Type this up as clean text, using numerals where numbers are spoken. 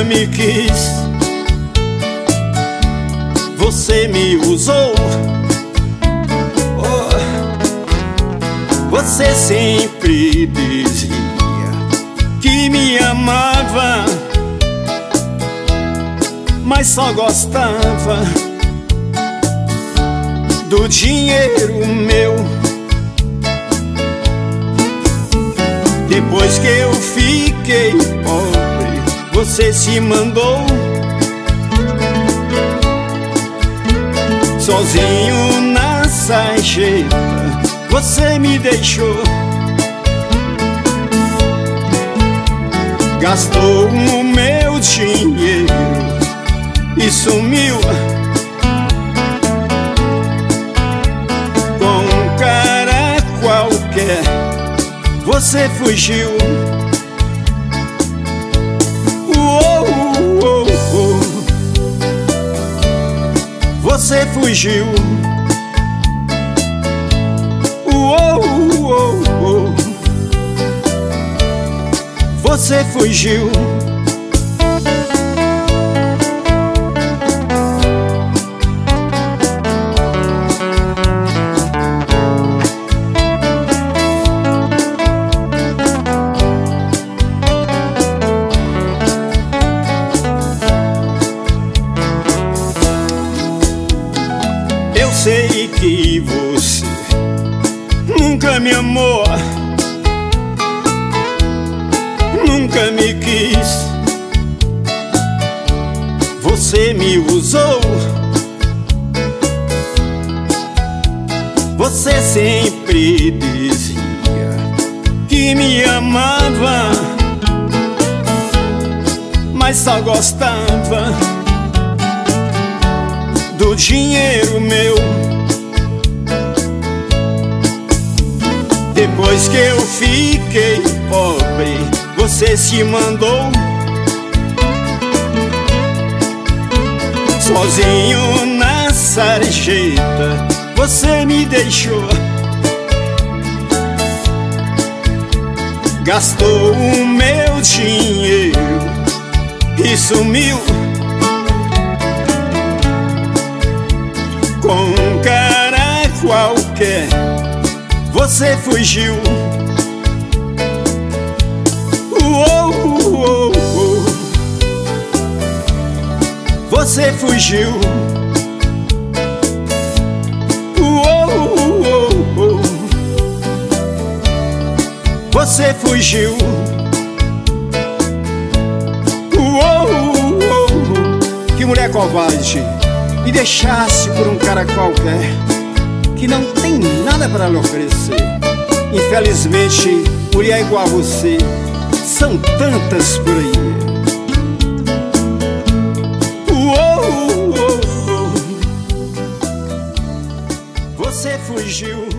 nunca me quis. Você me usou. Oh, você sempre dizia que me amava, mas só gostava do dinheiro meu. Depois que eu fiquei pobre, você se mandou sozinho na sarjeta, você me deixou. Gastou o meu dinheiro e sumiu com um cara qualquer. Você fugiu. Você fugiu. Você fugiu. Eu sei que você nunca me amou, nunca me quis. Você me usou. Você sempre dizia que me amava, mas só gostava do dinheiro meu. Depois que eu fiquei pobre, você se mandou sozinho na sarjeta, você me deixou. Gastou o meu dinheiro e sumiu com um cara qualquer. Você fugiu. Você fugiu. Você fugiu. Que mulher covarde, me deixasse por um cara qualquer que não tem nada para lhe oferecer. Infelizmente, mulher igual a você são tantas por aí. Você fugiu.